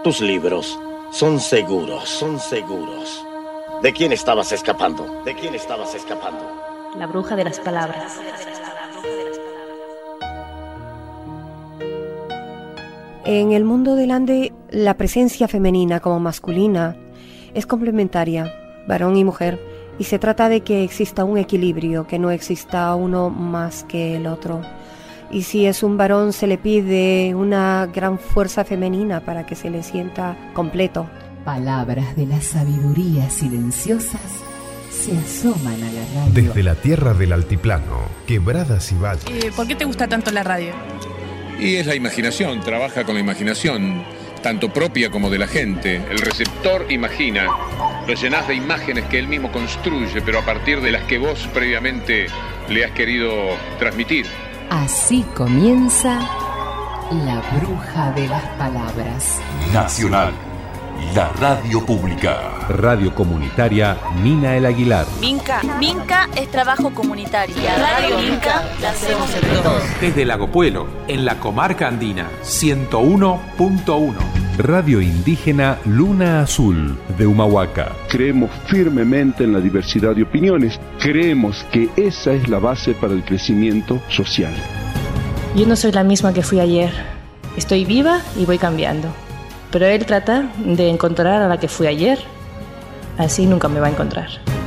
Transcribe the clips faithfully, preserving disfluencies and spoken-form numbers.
Tus libros son seguros, son seguros. ¿De quién estabas escapando? ¿De quién estabas escapando? La bruja de las palabras. En el mundo del ande, la presencia femenina como masculina es complementaria, varón y mujer, y se trata de que exista un equilibrio, que no exista uno más que el otro. Y si es un varón, se le pide una gran fuerza femenina para que se le sienta completo. Palabras de la sabiduría silenciosas se asoman a la radio. Desde la tierra del altiplano, quebradas y valles. Eh, ¿Por qué te gusta tanto la radio? Y es la imaginación, trabaja con la imaginación, tanto propia como de la gente. El receptor imagina, lo llenás de imágenes que él mismo construye, pero a partir de las que vos previamente le has querido transmitir. Así comienza La Bruja de las Palabras. Nacional, la radio pública. Radio comunitaria Mina El Aguilar. Minca. Minca es trabajo comunitario. La radio Minca la hacemos entre todos. Desde Lago Puelo, en la comarca andina, ciento uno punto uno. Radio indígena Luna Azul de Humahuaca. Creemos firmemente en la diversidad de opiniones. Creemos que esa es la base para el crecimiento social. Yo no soy la misma que fui ayer. Estoy viva y voy cambiando. Pero él trata de encontrar a la que fui ayer. Así nunca me va a encontrar.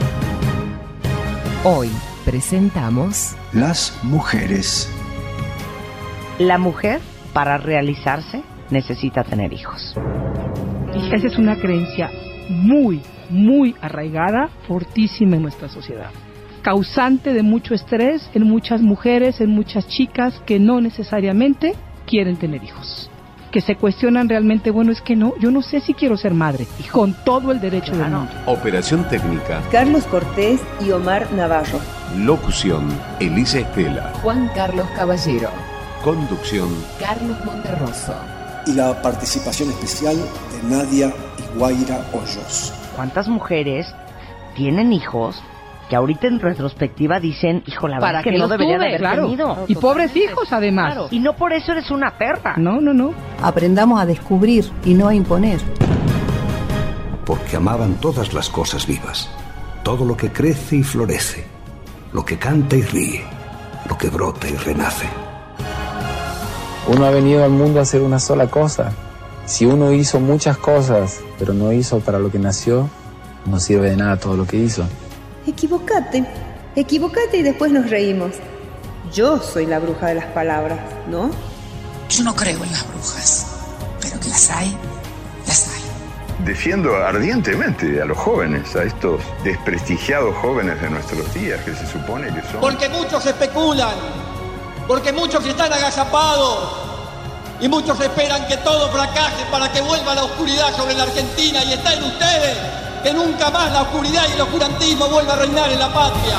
Hoy presentamos Las mujeres. La mujer, para realizarse, necesita tener hijos. Esa es una creencia muy, muy arraigada, fortísima en nuestra sociedad. Causante de mucho estrés en muchas mujeres, en muchas chicas que no necesariamente quieren tener hijos. Que se cuestionan realmente, bueno, es que no, yo no sé si quiero ser madre, con todo el derecho del mundo. Operación técnica. Carlos Cortés y Omar Navarro. Locución, Elisa Estela. Juan Carlos Caballero. Conducción, Carlos Monterroso. Y la participación especial de Nadia Iguaira Hoyos. ¿Cuántas mujeres tienen hijos que ahorita en retrospectiva dicen, hijo, la verdad es que no debería de haber claro. tenido? Y pobres hijos, además. Claro. Y no por eso eres una perra. No, no, no. Aprendamos a descubrir y no a imponer. Porque amaban todas las cosas vivas, todo lo que crece y florece, lo que canta y ríe, lo que brota y renace. Uno ha venido al mundo a hacer una sola cosa. Si uno hizo muchas cosas, pero no hizo para lo que nació, no sirve de nada todo lo que hizo. Equivocate, equivocate y después nos reímos. Yo soy la bruja de las palabras, ¿no? Yo no creo en las brujas, pero que las hay, las hay. Defiendo ardientemente a los jóvenes, a estos desprestigiados jóvenes de nuestros días que se supone que son... Porque muchos especulan, porque muchos están agazapados y muchos esperan que todo fracase para que vuelva la oscuridad sobre la Argentina, y está en ustedes que nunca más la oscuridad y el oscurantismo vuelva a reinar en la patria.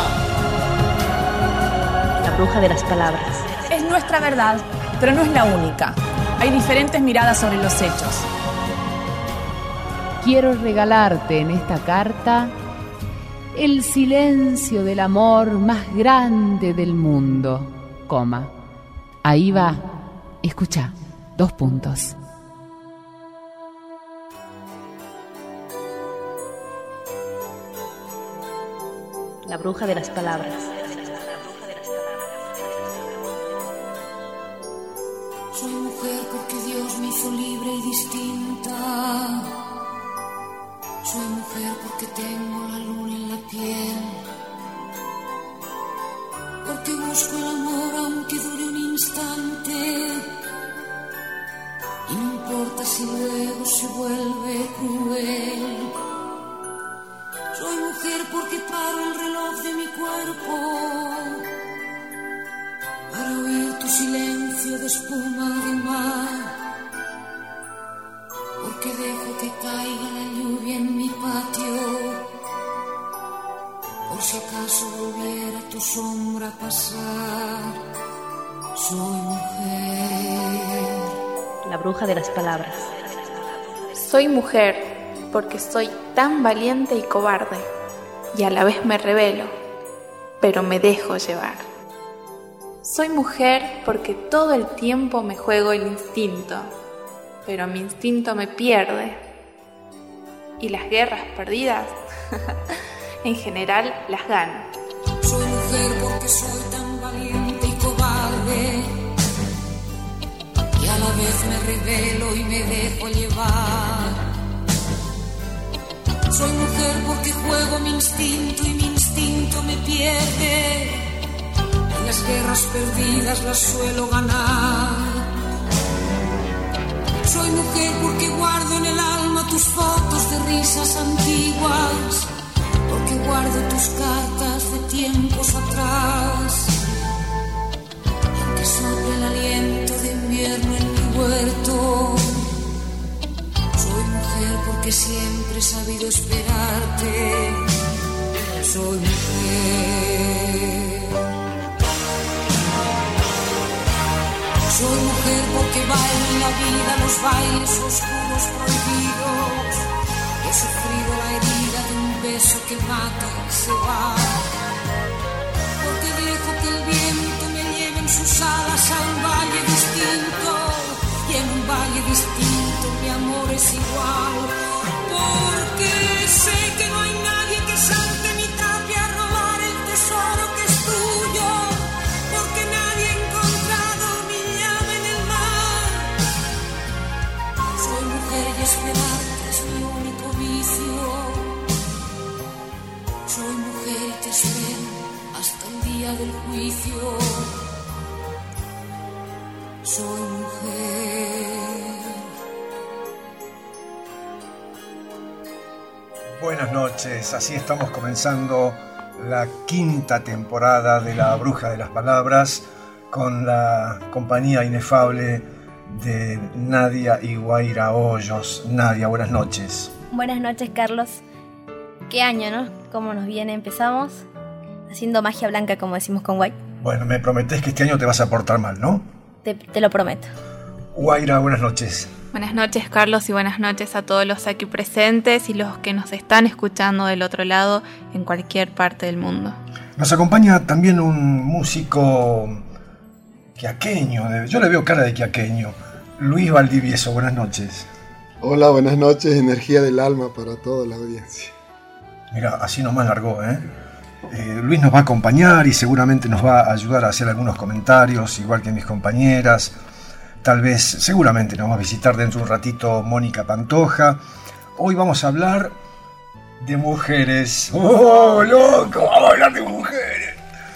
La bruja de las palabras. Es nuestra verdad, pero no es la única. Hay diferentes miradas sobre los hechos. Quiero regalarte en esta carta el silencio del amor más grande del mundo, coma. Ahí va, escucha, dos puntos. La bruja de las palabras. Soy mujer porque Dios me hizo libre y distinta. Soy mujer porque tengo la luna en la piel. Porque busco el amor aunque dure un instante. Y no importa si luego se vuelve cruel. Soy mujer porque paro el reloj de mi cuerpo para oír tu silencio de espuma de mar. Porque dejo que caiga la lluvia en mi patio, por si acaso volviera tu sombra a pasar. Soy mujer. La bruja de las palabras. Soy mujer porque soy tan valiente y cobarde, y a la vez me rebelo, pero me dejo llevar. Soy mujer porque todo el tiempo me juego el instinto. pero mi instinto me pierde. Y las guerras perdidas, en general, las gano. Soy mujer porque soy tan valiente y cobarde, y a la vez me revelo y me dejo llevar. Soy mujer porque juego mi instinto y mi instinto me pierde. En las guerras perdidas las suelo ganar. Soy mujer porque guardo en el alma tus fotos de risas antiguas, porque guardo tus cartas de tiempos atrás. Y aunque sobre el aliento de invierno en mi huerto, soy mujer porque siempre he sabido esperarte. Soy mujer. Soy mujer porque bailo en la vida los bailes oscuros prohibidos. He sufrido la herida de un beso que mata y se va. Porque dejo que el viento me lleve en sus alas a un valle distinto. Y en un valle distinto mi amor es igual. Porque sé que no hay nadie que salte mi tapia a robar el tesoro que es tuyo. Porque nadie ha encontrado mi llave en el mar. Soy mujer y esperarte es mi único vicio. Soy mujer y te espero hasta el día del juicio. Soy mujer. Buenas noches, así estamos comenzando la quinta temporada de La Bruja de las Palabras con la compañía inefable de Nadia y Guaira Hoyos. Nadia, buenas noches. Buenas noches, Carlos. Qué año, ¿no? ¿Cómo nos viene? Empezamos haciendo magia blanca, como decimos con Guay. Bueno, me prometés que este año te vas a portar mal, ¿no? Te, te lo prometo. Guaira, buenas noches. Buenas noches, Carlos, y buenas noches a todos los aquí presentes y los que nos están escuchando del otro lado en cualquier parte del mundo. Nos acompaña también un músico quiaqueño, yo le veo cara de quiaqueño, Luis Valdivieso, buenas noches. Hola, buenas noches, energía del alma para toda la audiencia. Mira, así nomás largó, ¿eh? Eh, Luis nos va a acompañar y seguramente nos va a ayudar a hacer algunos comentarios, igual que mis compañeras. Tal vez, seguramente nos va a visitar dentro de un ratito Mónica Pantoja. Hoy vamos a hablar de mujeres. ¡Oh, loco! Vamos a hablar de mujeres.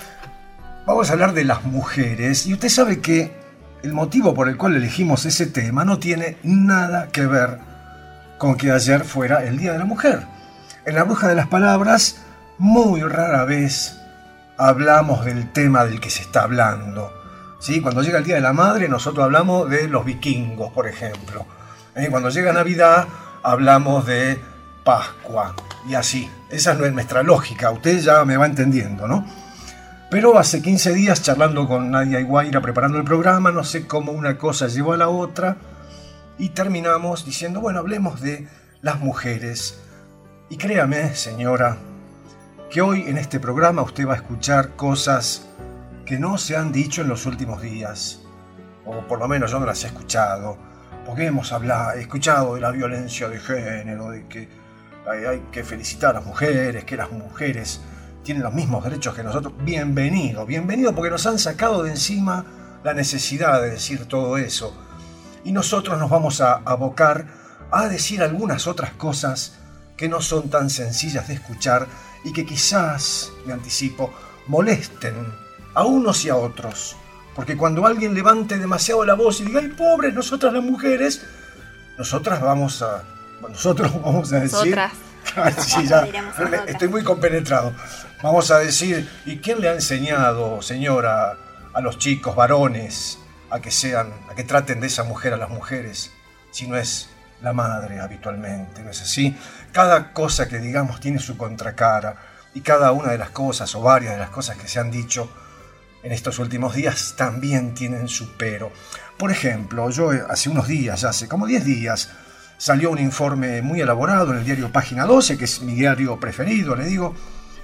Vamos a hablar de las mujeres. Y usted sabe que el motivo por el cual elegimos ese tema no tiene nada que ver con que ayer fuera el Día de la Mujer. En La Bruja de las Palabras, muy rara vez hablamos del tema del que se está hablando. ¿Sí? Cuando llega el Día de la Madre, nosotros hablamos de los vikingos, por ejemplo. ¿Eh? Cuando llega Navidad, hablamos de Pascua. Y así. Esa no es nuestra lógica. Usted ya me va entendiendo, ¿no? Pero hace quince días, charlando con Nadia y Guaira, preparando el programa, no sé cómo una cosa llevó a la otra, y terminamos diciendo, bueno, hablemos de las mujeres. Y créame, señora, que hoy en este programa usted va a escuchar cosas que no se han dicho en los últimos días, o por lo menos yo no las he escuchado, porque hemos hablado, he escuchado de la violencia de género, de que hay, hay que felicitar a las mujeres, que las mujeres tienen los mismos derechos que nosotros. Bienvenido, bienvenido, porque nos han sacado de encima la necesidad de decir todo eso, y nosotros nos vamos a abocar a decir algunas otras cosas que no son tan sencillas de escuchar y que quizás, me anticipo, molesten a unos y a otros, porque cuando alguien levante demasiado la voz y diga, ¡ay, pobres, nosotras las mujeres! Nosotras vamos a... Nosotros vamos a decir... Nosotras. Sí, ya, estoy muy compenetrado. Vamos a decir, ¿y quién le ha enseñado, señora, a los chicos varones a que sean, a que traten de esa mujer a las mujeres, si no es la madre habitualmente? ¿No es así? Cada cosa que digamos tiene su contracara, y cada una de las cosas, o varias de las cosas que se han dicho en estos últimos días también tienen su pero. Por ejemplo, yo hace unos días, ya hace como diez días, salió un informe muy elaborado en el diario Página doce, que es mi diario preferido, le digo.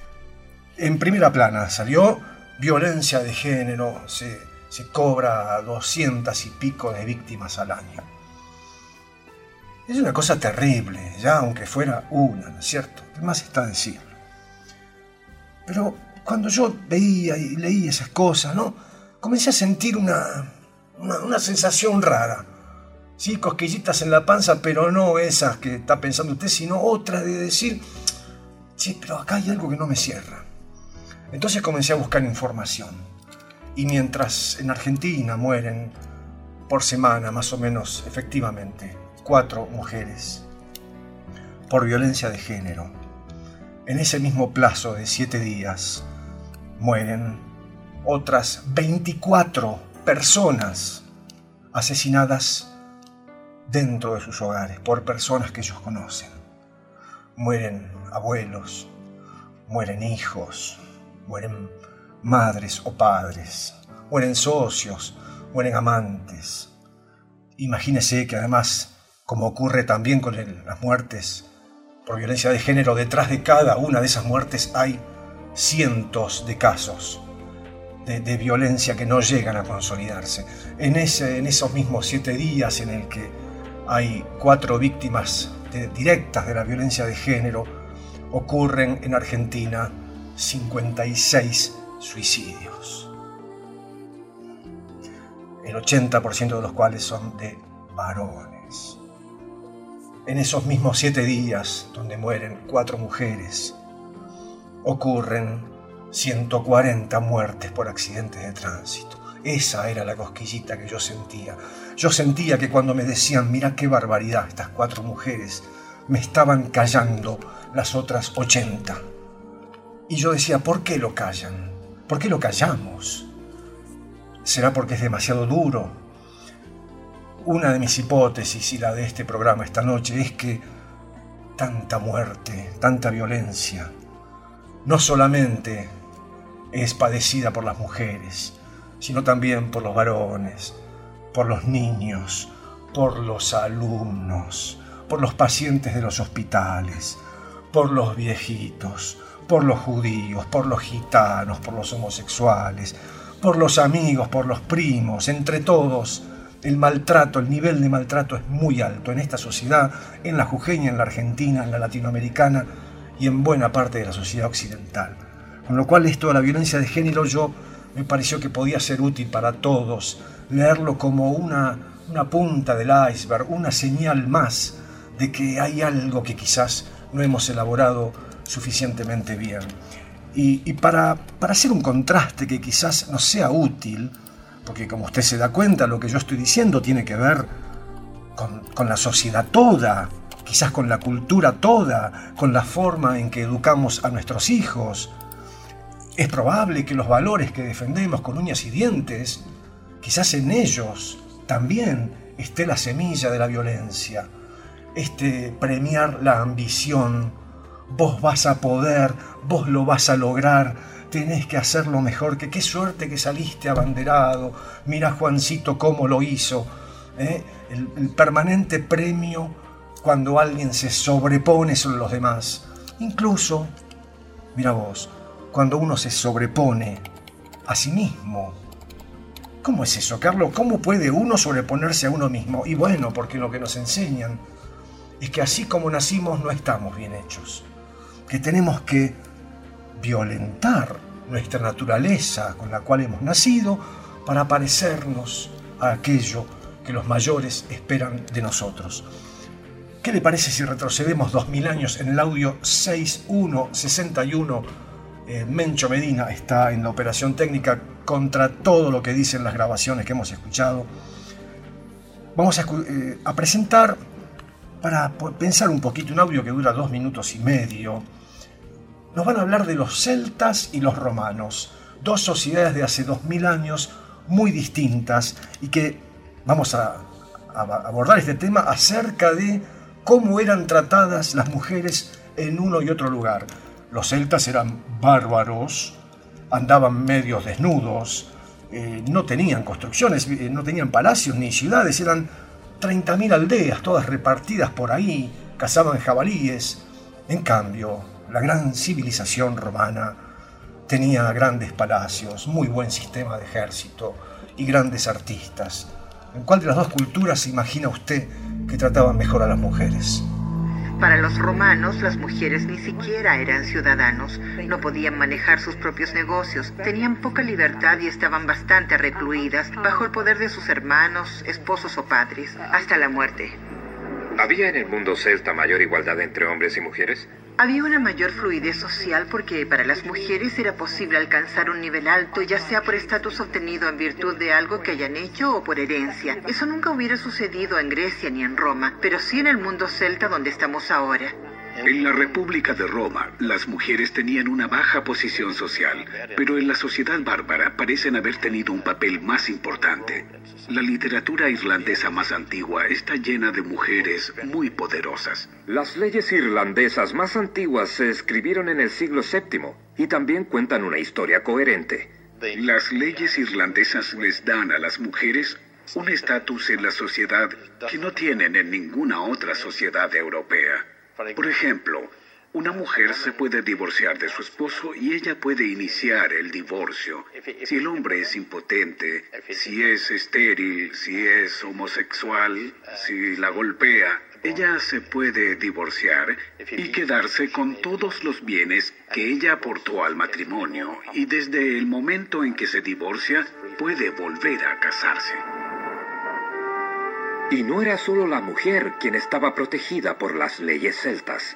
En primera plana salió violencia de género, se, se cobra doscientas y pico de víctimas al año. Es una cosa terrible, ya aunque fuera una, ¿no es cierto? Además está decirlo. Pero cuando yo veía y leía esas cosas, ¿no? Comencé a sentir una, una, una sensación rara. Sí, cosquillitas en la panza, pero no esas que está pensando usted, sino otras de decir, sí, pero acá hay algo que no me cierra. Entonces comencé a buscar información. Y mientras en Argentina mueren por semana, más o menos, efectivamente, cuatro mujeres por violencia de género, en ese mismo plazo de siete días mueren otras veinticuatro personas asesinadas dentro de sus hogares por personas que ellos conocen. Mueren abuelos, mueren hijos, mueren madres o padres, mueren socios, mueren amantes. Imagínese que además, como ocurre también con el, las muertes por violencia de género, detrás de cada una de esas muertes hay cientos de casos de, de violencia que no llegan a consolidarse. En, ese, en esos mismos siete días en el que hay cuatro víctimas de, directas de la violencia de género, ocurren en Argentina cincuenta y seis suicidios. El ochenta por ciento de los cuales son de varones. En esos mismos siete días, donde mueren cuatro mujeres, ocurren ciento cuarenta muertes por accidentes de tránsito. Esa era la cosquillita que yo sentía. Yo sentía que cuando me decían, mira qué barbaridad, estas cuatro mujeres, me estaban callando las otras ochenta. Y yo decía, ¿por qué lo callan? ¿Por qué lo callamos? ¿Será porque es demasiado duro? Una de mis hipótesis y la de este programa esta noche es que tanta muerte, tanta violencia, no solamente es padecida por las mujeres, sino también por los varones, por los niños, por los alumnos, por los pacientes de los hospitales, por los viejitos, por los judíos, por los gitanos, por los homosexuales, por los amigos, por los primos, entre todos. El maltrato, el nivel de maltrato es muy alto en esta sociedad, en la jujeña, en la argentina, en la latinoamericana y en buena parte de la sociedad occidental. Con lo cual esto de la violencia de género yo me pareció que podía ser útil para todos, leerlo como una, una punta del iceberg, una señal más de que hay algo que quizás no hemos elaborado suficientemente bien. Y, y para, para hacer un contraste que quizás nos sea útil, porque como usted se da cuenta, lo que yo estoy diciendo tiene que ver con, con la sociedad toda, quizás con la cultura toda, con la forma en que educamos a nuestros hijos. Es probable que los valores que defendemos con uñas y dientes, quizás en ellos también esté la semilla de la violencia. Este premiar la ambición, vos vas a poder, vos lo vas a lograr, tenés que hacerlo mejor, que qué suerte que saliste abanderado, mira Juancito cómo lo hizo, ¿eh? el, el permanente premio cuando alguien se sobrepone sobre los demás. Incluso, mira vos, cuando uno se sobrepone a sí mismo. ¿Cómo es eso, Carlos? ¿Cómo puede uno sobreponerse a uno mismo? Y bueno, porque lo que nos enseñan es que así como nacimos no estamos bien hechos, que tenemos que violentar nuestra naturaleza con la cual hemos nacido para parecernos a aquello que los mayores esperan de nosotros. ¿Qué le parece si retrocedemos dos mil años en el audio seis uno sesenta y uno? Eh, Mencho Medina está en la operación técnica contra todo lo que dicen las grabaciones que hemos escuchado. Vamos a, eh, a presentar, para pensar un poquito, un audio que dura dos minutos y medio. Nos van a hablar de los celtas y los romanos, dos sociedades de hace dos mil años muy distintas y que vamos a, a abordar este tema acerca de cómo eran tratadas las mujeres en uno y otro lugar. Los celtas eran bárbaros, andaban medios desnudos, eh, no tenían construcciones, eh, no tenían palacios ni ciudades, eran treinta mil aldeas, todas repartidas por ahí, cazaban jabalíes. En cambio, la gran civilización romana tenía grandes palacios, muy buen sistema de ejército y grandes artistas. ¿En cuál de las dos culturas se imagina usted que trataban mejor a las mujeres. Para los romanos, las mujeres ni siquiera eran ciudadanos, no podían manejar sus propios negocios, tenían poca libertad y estaban bastante recluidas bajo el poder de sus hermanos, esposos o padres, hasta la muerte. ¿Había en el mundo celta mayor igualdad entre hombres y mujeres? Había una mayor fluidez social porque para las mujeres era posible alcanzar un nivel alto, ya sea por estatus obtenido en virtud de algo que hayan hecho o por herencia. Eso nunca hubiera sucedido en Grecia ni en Roma, pero sí en el mundo celta donde estamos ahora. En la República de Roma, las mujeres tenían una baja posición social, pero en la sociedad bárbara parecen haber tenido un papel más importante. La literatura irlandesa más antigua está llena de mujeres muy poderosas. Las leyes irlandesas más antiguas se escribieron en el siglo séptimo y también cuentan una historia coherente. Las leyes irlandesas les dan a las mujeres un estatus en la sociedad que no tienen en ninguna otra sociedad europea. Por ejemplo, una mujer se puede divorciar de su esposo y ella puede iniciar el divorcio. Si el hombre es impotente, si es estéril, si es homosexual, si la golpea, ella se puede divorciar y quedarse con todos los bienes que ella aportó al matrimonio. Y desde el momento en que se divorcia, puede volver a casarse. Y no era solo la mujer quien estaba protegida por las leyes celtas.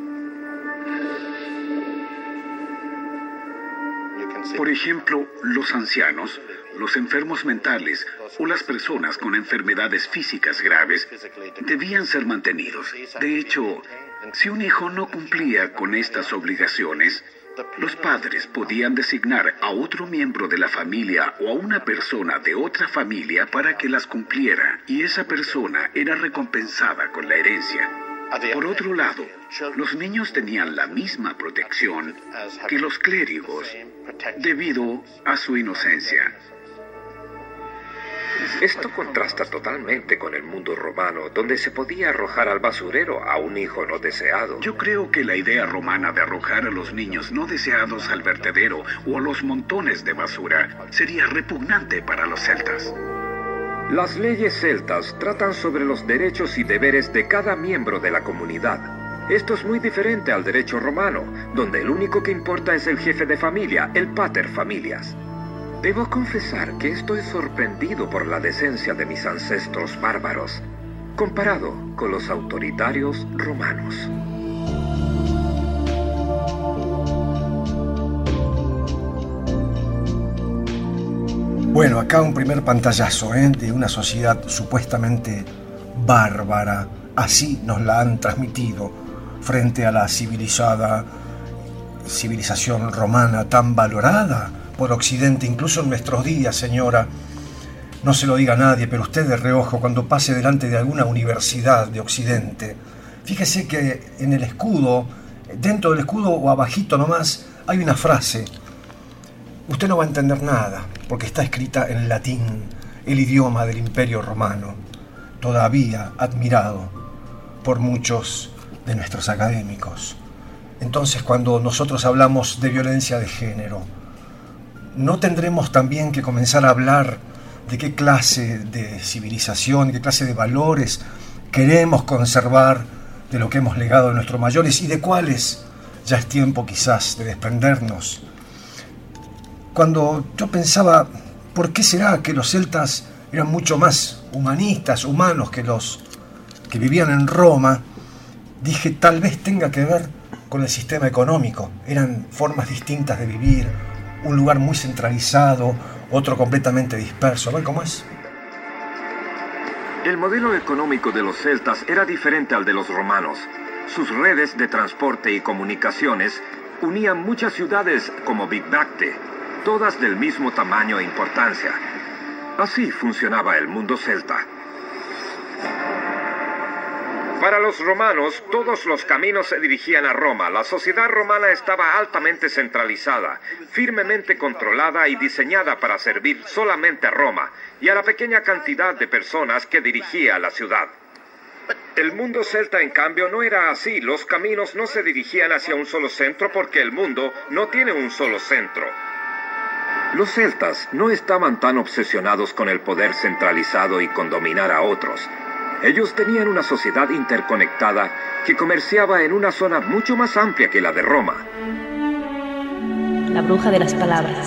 Por ejemplo, los ancianos, los enfermos mentales o las personas con enfermedades físicas graves debían ser mantenidos. De hecho, si un hijo no cumplía con estas obligaciones, los padres podían designar a otro miembro de la familia o a una persona de otra familia para que las cumpliera, y esa persona era recompensada con la herencia. Por otro lado, los niños tenían la misma protección que los clérigos debido a su inocencia. Esto contrasta totalmente con el mundo romano, donde se podía arrojar al basurero a un hijo no deseado. Yo creo que la idea romana de arrojar a los niños no deseados al vertedero o a los montones de basura sería repugnante para los celtas. Las leyes celtas tratan sobre los derechos y deberes de cada miembro de la comunidad. Esto es muy diferente al derecho romano, donde el único que importa es el jefe de familia, el pater familias. Debo confesar que estoy sorprendido por la decencia de mis ancestros bárbaros, comparado con los autoritarios romanos. Bueno, acá un primer pantallazo, ¿eh? de una sociedad supuestamente bárbara. Así nos la han transmitido frente a la civilizada civilización romana tan valorada por Occidente, incluso en nuestros días, señora. No se lo diga a nadie, pero usted de reojo, cuando pase delante de alguna universidad de Occidente, fíjese que en el escudo, dentro del escudo o abajito nomás, hay una frase. Usted no va a entender nada, porque está escrita en latín, el idioma del Imperio Romano, todavía admirado por muchos de nuestros académicos. Entonces, cuando nosotros hablamos de violencia de género, ¿no tendremos también que comenzar a hablar de qué clase de civilización, qué clase de valores queremos conservar de lo que hemos legado de nuestros mayores y de cuáles ya es tiempo quizás de desprendernos? Cuando yo pensaba, ¿por qué será que los celtas eran mucho más humanistas, humanos que los que vivían en Roma? Dije, tal vez tenga que ver con el sistema económico. Eran formas distintas de vivir, un lugar muy centralizado, otro completamente disperso. A ver cómo es. El modelo económico de los celtas era diferente al de los romanos. Sus redes de transporte y comunicaciones unían muchas ciudades como Bicbacte, todas del mismo tamaño e importancia. Así funcionaba el mundo celta. Para los romanos, todos los caminos se dirigían a Roma. La sociedad romana estaba altamente centralizada, firmemente controlada y diseñada para servir solamente a Roma y a la pequeña cantidad de personas que dirigía la ciudad. El mundo celta, en cambio, no era así. Los caminos no se dirigían hacia un solo centro porque el mundo no tiene un solo centro. Los celtas no estaban tan obsesionados con el poder centralizado y con dominar a otros. Ellos tenían una sociedad interconectada que comerciaba en una zona mucho más amplia que la de Roma. La bruja de las palabras.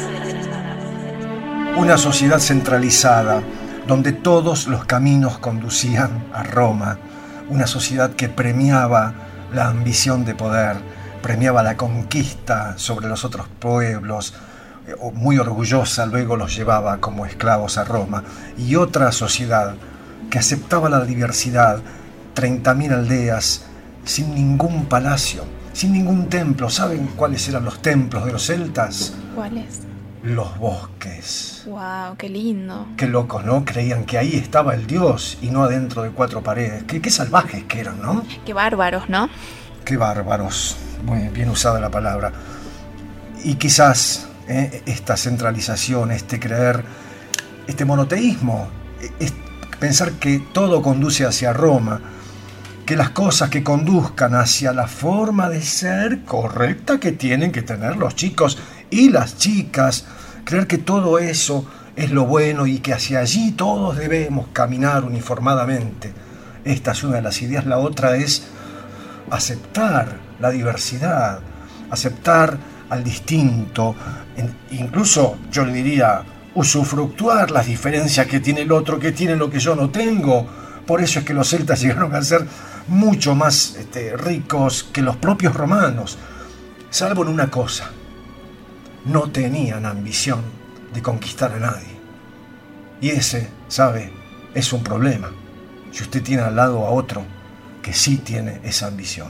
Una sociedad centralizada, donde todos los caminos conducían a Roma. Una sociedad que premiaba la ambición de poder, premiaba la conquista sobre los otros pueblos, muy orgullosa luego los llevaba como esclavos a Roma. Y otra sociedad que aceptaba la diversidad, treinta mil aldeas, sin ningún palacio, sin ningún templo. ¿Saben cuáles eran los templos de los celtas? ¿Cuáles? Los bosques. ¡Wow! ¡Qué lindo! Qué locos, ¿no? Creían que ahí estaba el dios y no adentro de cuatro paredes. Qué, qué salvajes que eran, ¿no? Qué bárbaros, ¿no? Qué bárbaros. Muy bien usada la palabra. Y quizás eh, esta centralización, este creer, este monoteísmo, es pensar que todo conduce hacia Roma, que las cosas que conduzcan hacia la forma de ser correcta que tienen que tener los chicos y las chicas, creer que todo eso es lo bueno y que hacia allí todos debemos caminar uniformadamente. Esta es una de las ideas. La otra es aceptar la diversidad, aceptar al distinto, incluso yo le diría usufructuar las diferencias que tiene el otro, que tiene lo que yo no tengo. Por eso es que los celtas llegaron a ser mucho más este, ricos que los propios romanos, salvo en una cosa: no tenían ambición de conquistar a nadie. Y ese, ¿sabe?, es un problema, si usted tiene al lado a otro que sí tiene esa ambición.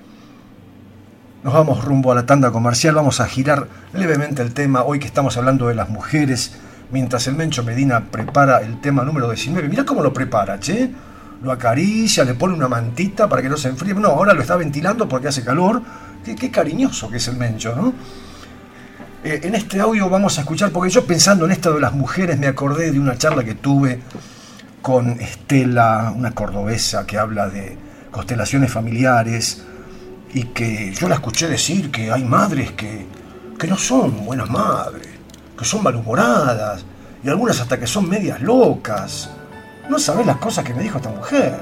Nos vamos rumbo a la tanda comercial, vamos a girar levemente el tema, hoy que estamos hablando de las mujeres, mientras el Mencho Medina prepara el tema número diecinueve. Mirá cómo lo prepara, che. Lo acaricia, le pone una mantita para que no se enfríe. No, ahora lo está ventilando porque hace calor. Qué, qué cariñoso que es el Mencho, ¿no? Eh, en este audio vamos a escuchar, porque yo pensando en esto de las mujeres me acordé de una charla que tuve con Estela, una cordobesa que habla de constelaciones familiares, y que yo la escuché decir que hay madres que, que no son buenas madres, que son malhumoradas, y algunas hasta que son medias locas. No sabés las cosas que me dijo esta mujer.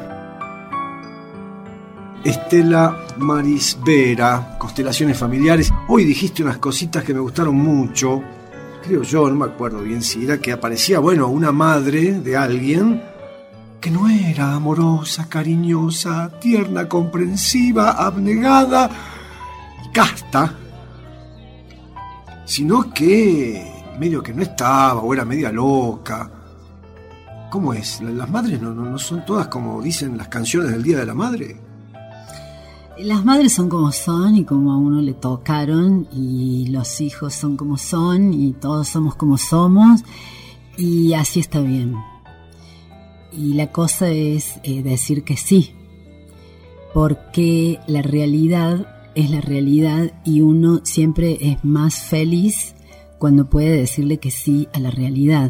Estela Maris Vera, constelaciones familiares. Hoy dijiste unas cositas que me gustaron mucho. Creo yo, no me acuerdo bien si era que aparecía, bueno, una madre de alguien que no era amorosa, cariñosa, tierna, comprensiva, abnegada y casta, sino que medio que no estaba, o era media loca. ¿Cómo es? ¿Las madres no, no, no son todas como dicen las canciones del Día de la Madre? Las madres son como son y como a uno le tocaron, y los hijos son como son y todos somos como somos, y así está bien. Y la cosa es eh, decir que sí, porque la realidad es la realidad y uno siempre es más feliz cuando puede decirle que sí a la realidad.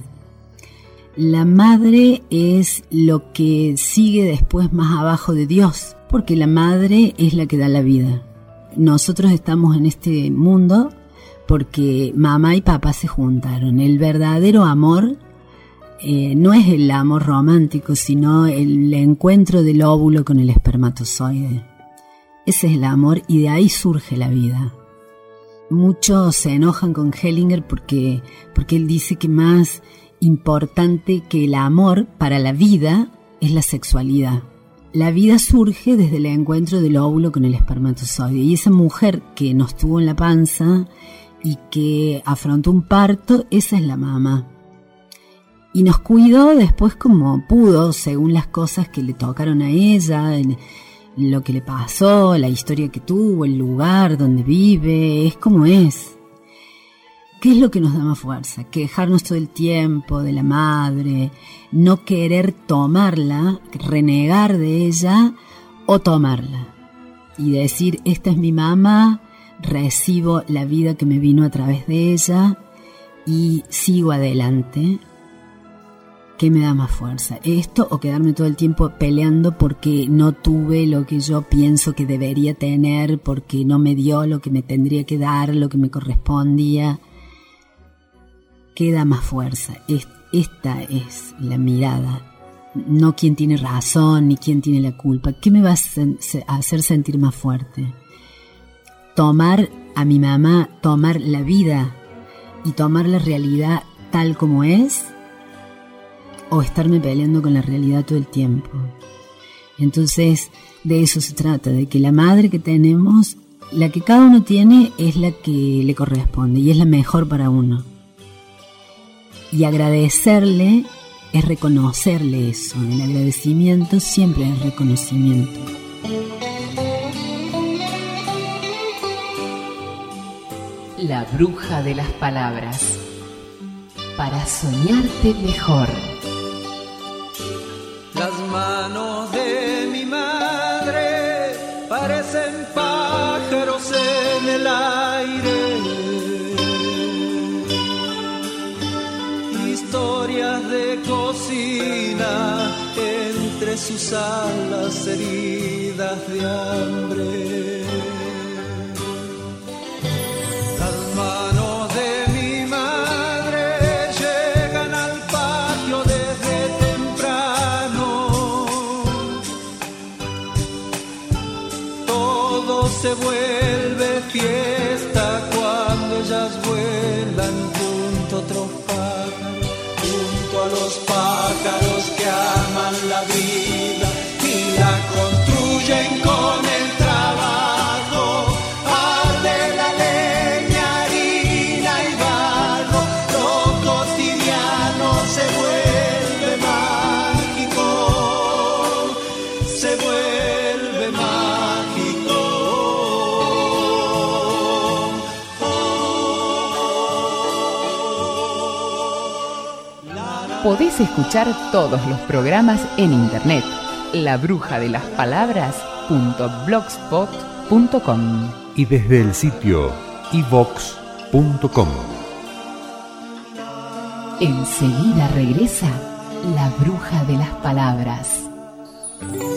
La madre es lo que sigue después más abajo de Dios, porque la madre es la que da la vida. Nosotros estamos en este mundo porque mamá y papá se juntaron. El verdadero amor eh, no es el amor romántico, sino el encuentro del óvulo con el espermatozoide. Ese es el amor y de ahí surge la vida. Muchos se enojan con Hellinger porque, porque él dice que más importante que el amor para la vida es la sexualidad. La vida surge desde el encuentro del óvulo con el espermatozoide, y esa mujer que nos tuvo en la panza y que afrontó un parto, esa es la mamá. Y nos cuidó después como pudo, según las cosas que le tocaron a ella, lo que le pasó, la historia que tuvo, el lugar donde vive, es como es. ¿Qué es lo que nos da más fuerza? Quejarnos todo el tiempo de la madre, no querer tomarla, renegar de ella o tomarla. Y decir, esta es mi mamá, recibo la vida que me vino a través de ella y sigo adelante. ¿Qué me da más fuerza? ¿Esto o quedarme todo el tiempo peleando porque no tuve lo que yo pienso que debería tener, porque no me dio lo que me tendría que dar, lo que me correspondía? ¿Qué da más fuerza? Esta es la mirada no quién tiene razón ni quién tiene la culpa. ¿Qué me va a hacer sentir más fuerte? Tomar a mi mamá, tomar la vida y tomar la realidad tal como es, o estarme peleando con la realidad todo el tiempo. Entonces, de eso se trata, de que la madre que tenemos, la que cada uno tiene, es la que le corresponde y es la mejor para uno. Y agradecerle es reconocerle eso. El agradecimiento siempre es reconocimiento. La bruja de las palabras. Para soñarte mejor. Las manos de mi madre parecen pájaros en el aire. Historias de cocina entre sus alas heridas de hambre. Las manos de mi madre llegan al patio desde temprano. Todo se vuelve fiesta cuando ellas vuelan junto a otros pájaros, junto a los pájaros que aman la vida y la construyen con el trabajo. Arde la leña, harina y barro, lo cotidiano se vuelve mágico, se vuelve mágico. Podés escuchar todos los programas en internet, la bruja de las palabras punto blogspot punto com y desde el sitio i vox punto com. Enseguida regresa la bruja de las palabras.